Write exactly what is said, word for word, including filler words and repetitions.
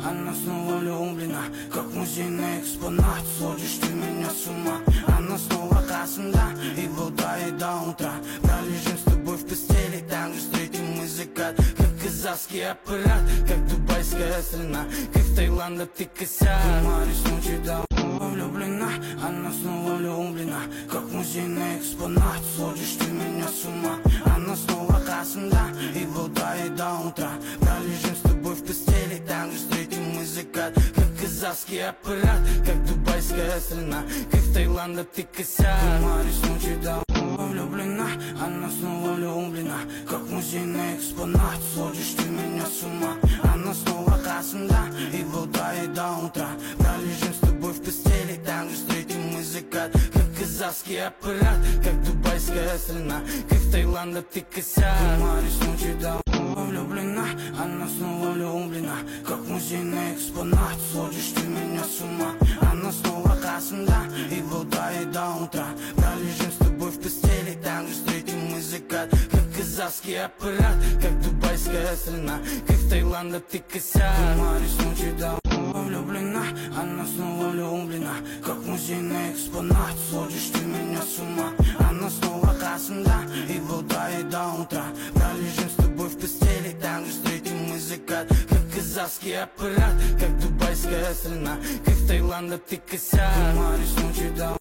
она снова влюблена, как музейный экспонат. Сводишь ты меня с ума. Она снова касында и болтает до утра. Пролежим с тобой в постели, там же встретим мы закат. Как казахский аппарат, как дубайская страна, как в Таиланде ты косяк. В море с ночи до влюблена, она снова влюблена, как музейный экспонат. Сводишь ты меня с ума. Она снова касында и болтает до утра. Пролежим с тобой в постели, там же встретим мы закат. Как казахский аппарат, как дубайская страна, как в Таиланде ты косяк. В море с ночи до влюблена, она снова влюблена, как музейный экспонат. Сводишь ты меня с ума. Она снова касында и болтает до утра. Пролежим с тобой в постели, там же встретим мы закат. Как казахский аппарат, как дубайская страна, как в Таиланде ты косяк. В море с ночи до влюблена, она снова влюблена, как музейный экспонат. Сводишь ты меня с ума. Она снова касында и болтает до утра. Пролежим с тобой в постели, там же встретим мы закат. Как казахский аппарат, как дубайская страна, как в Таиланде ты косяк. В море с ночи до влюблена, она снова влюблена, как музейный экспонат. Сводишь ты меня с ума. Она снова касында и болтает до утра. Пролежим с тобой в постели, там же встретим мы закат. Как казахский аппарат, как дубайская страна, как в Таиланде ты косяк. В море с ночи до